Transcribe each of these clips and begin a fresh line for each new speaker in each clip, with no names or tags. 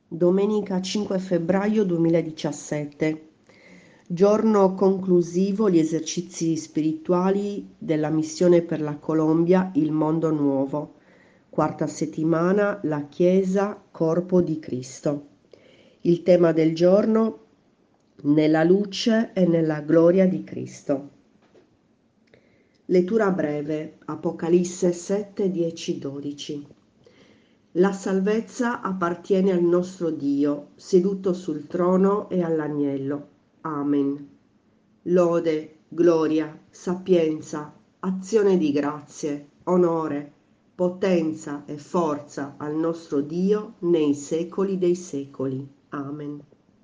Domenica 5 febbraio 2017, giorno conclusivo gli esercizi spirituali della missione per la Colombia Il Mondo Nuovo, quarta settimana, la Chiesa, Corpo di Cristo. Il tema del giorno, nella luce e nella gloria di Cristo. Lettura breve, Apocalisse 7, 10, 12. La salvezza appartiene al nostro Dio, seduto sul trono e all'agnello. Amen. Lode, gloria, sapienza, azione di grazie, onore, potenza e forza al nostro Dio nei secoli dei secoli. Amen.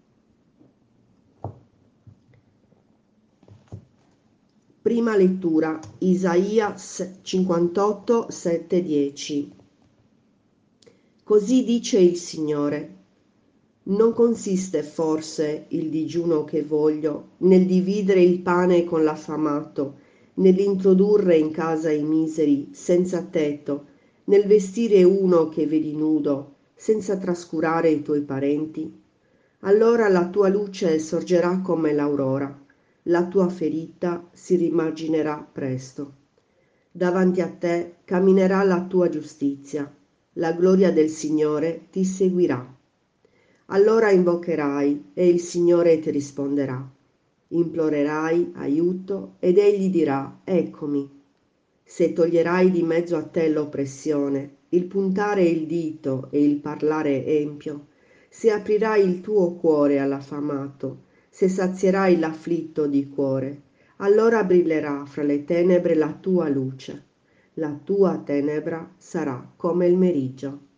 Prima lettura, Isaia 58, 7, 10. Così dice il Signore: non consiste forse il digiuno che voglio nel dividere il pane con l'affamato, nell'introdurre in casa i miseri senza tetto, nel vestire uno che vedi nudo, senza trascurare i tuoi parenti? Allora la tua luce sorgerà come l'aurora, la tua ferita si rimarginerà presto. Davanti a te camminerà la tua giustizia, la gloria del Signore ti seguirà. Allora invocherai e il Signore ti risponderà. Implorerai aiuto ed egli dirà: eccomi. Se toglierai di mezzo a te l'oppressione, il puntare il dito e il parlare empio, se aprirai il tuo cuore all'affamato, se sazierai l'afflitto di cuore, allora brillerà fra le tenebre la tua luce. La tua tenebra sarà come il meriggio.